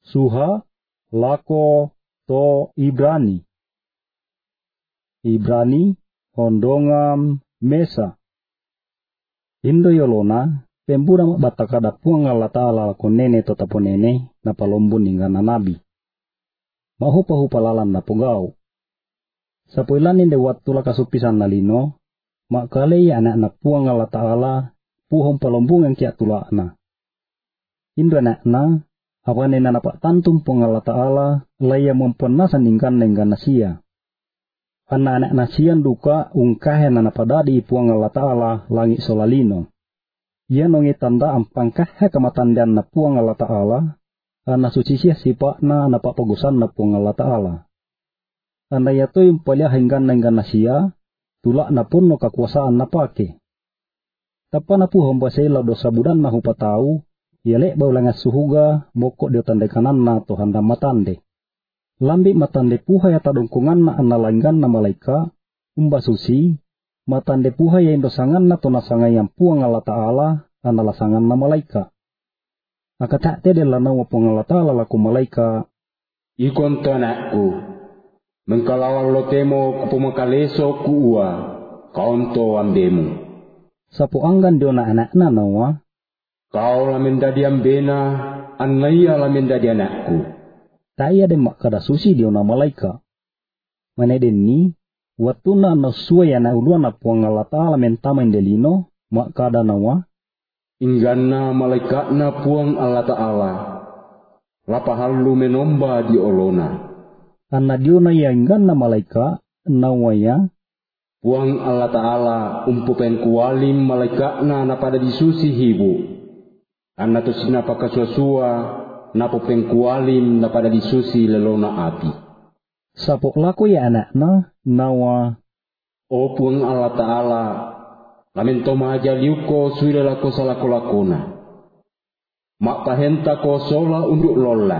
Suha lako to Ibrani. Ibrani hondongam mesa. Indo yolona pembura batakada puang Allah Ta'ala lako nene totaponene na palombun ingana nabi. Mahupa-hupa lalan na pugao. Sa puilanin de waktu la kasupisan na lino, makalay anak na puang Allah Ta'ala puhong palombungan kia tulak na. Indo anak na, apanin na napak tantum puang Allah Ta'ala, laya mempernasan ingkan na siya. Anak-anak na siyan duka ungkahen na napadadi puang Allah Ta'ala langit solalino. Ia nongi tanda ampangkah kamatandian na puang Allah Ta'ala, ana suci siya sipak na napapagusan na puang Allah Ta'ala. Anda yato yung palya hinggan na siya, tulak na pun no kakuasaan na pake. Tapa na po hambasela dosa budan na hupatau, yalek baulangas suhuga, mokok dio tanda kanan na tohanda matande. Lambi matande puha ya tadungkungan na analanggan na malaika, susi, matande puha ya indosangan na tonasangan yang puang Allah Ta'ala, analasangan na malaika. Akatakte de lanawa puang Allah Ta'ala laku malaika. Ikon to anakku, mengkalawal lo temo kupumakaleso kuua, kaon to ambemu. Sapu anggan dio na anak na nawa. Kau lamin dadi ambena, anaya lamin dadi anakku. Taya de makada susi dio na malaika. Maneden ni, watuna na suaya na ulua na puang Allah Ta'ala mentamen delino, makada nawa. Ingganna malaikat na puang Allah Ta'ala, lapahallu menomba di olona. Anna dio na ya ingganna malaika, nawaya. Puang Allah Ta'ala umpupen kualim malaikat na napada disusi hibu. Anna to sinapaka suasua, napupen kualim napada disusi lelona api. Sapok laku ya anak na, nawa. O puang Allah Ta'ala, lamin toma aja liuko suila lako salako-lakona. Mak pahenta ko sola unduk lola.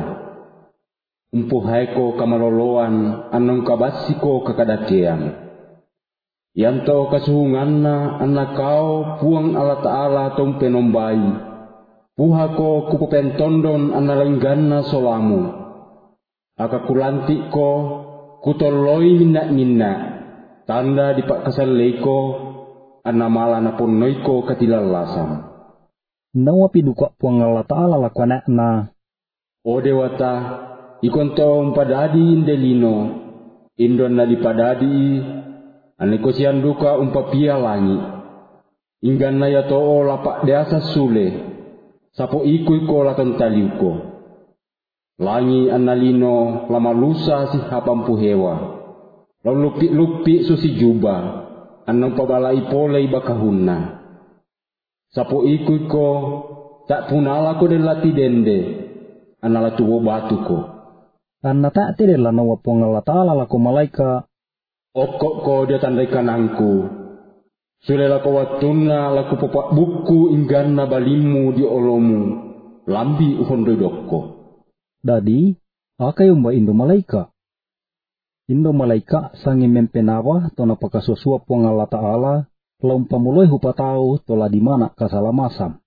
Umpuhai ko kamaloloan anong kabasiko kakadakean. Yanto kasuhunganna anak kau puang Allah Ta'ala tong penombai. Puha ko kupupen tondon analengganna solamu. Akakulantik ko kutoloi minna-minna. Tanda dipak kasaleko anamala na pun noiko katilalasam. Nawa piduka puang Allah Ta'ala laku anak na. O dewata, ikon to umpadadi indelino, indon na dipadadi, aneko sian duka umpapia langi. Inggan na yato o lapak deasa sule, sapo ikui ko laton taliuko. Langi analino lama lusa si hapampu hewa, lalu lupi-lupi susi juba. Anong pabalai polay bakahunna. Sapo ikui ko, tak punala ko den lati dende, anala tuwo batu ko. Anna tak tide la nawa puang Allah Ta'ala laku malaika. Okok ko dia tandai kanangku. Sulela ko watuna laku popak buku ingganna balimu di olomu, lambi uhondodokko. Dadi, akai umba indo malaika. Indo malaika sangi mempenawa tona pakasosua puang Allah Ta'ala laum pamuloi hupatau tola di mana kasalamasam.